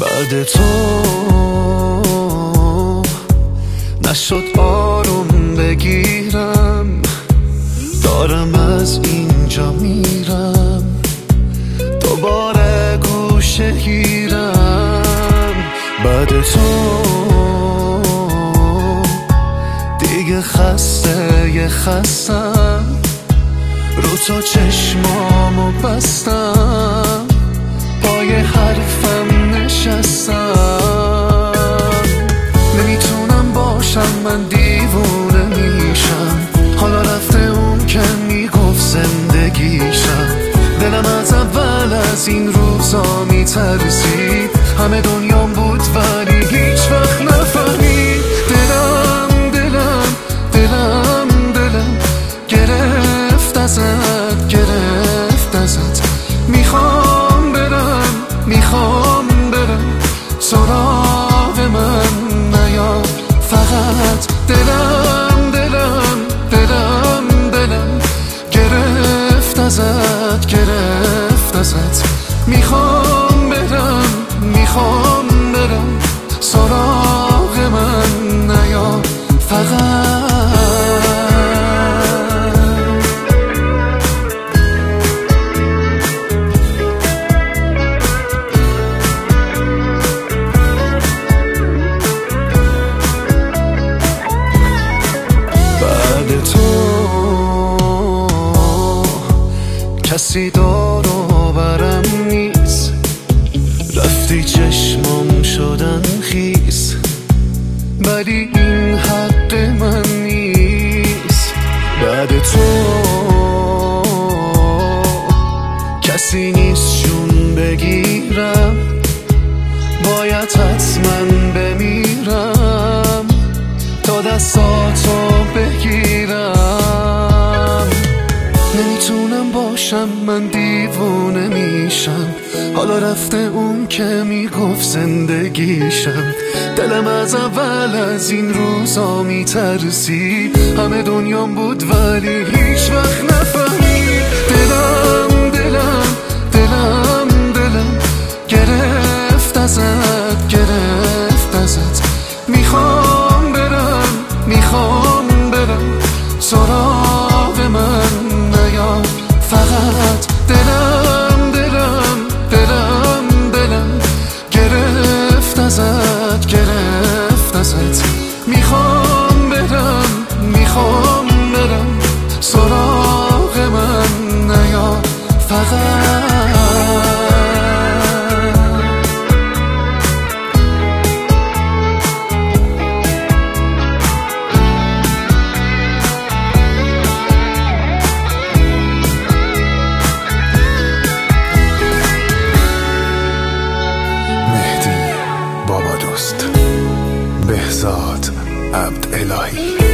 بعد تو نشد آروم بگیرم، دارم از اینجا میرم، دوباره گوشه گیرم. بعد تو دیگه خستم، رو تو چشمامو بستم، پای حرفم نشستم. نمیتونم باشم، من دیوونه میشم، حالا رفته اون که میگفت زندگیشم. دلم از اول از این روزا میترسید، همه دنیام بود ولی هیچ وقت نفهمید. دلم گرفت ازت، میخوام برم سراغ من نیا فقط. دلم گرفت ازت، میخوام برم سراغ من نیا فقط. کسی دور و برم نیست، رفتی چشمام شدن خیس، ولی این حق من نیست. بعد تو کسی نیست جون بگیرم، باید حتما بمیرم تا دستاتو بگیرم. نمیتونم باشم، من دیوونه میشم، حالا رفته اون که میگفت زندگیشم. دلم از اول از این روزا میترسید، همه دنیام بود ولی هیچ وقت نفهمید. دلم گرفت ازت، میخوام برم سراغ من نیا فقط. دلم گرفت ازت، میخوام برم سراغ من نیا فقط. بهزاد عبدالهی.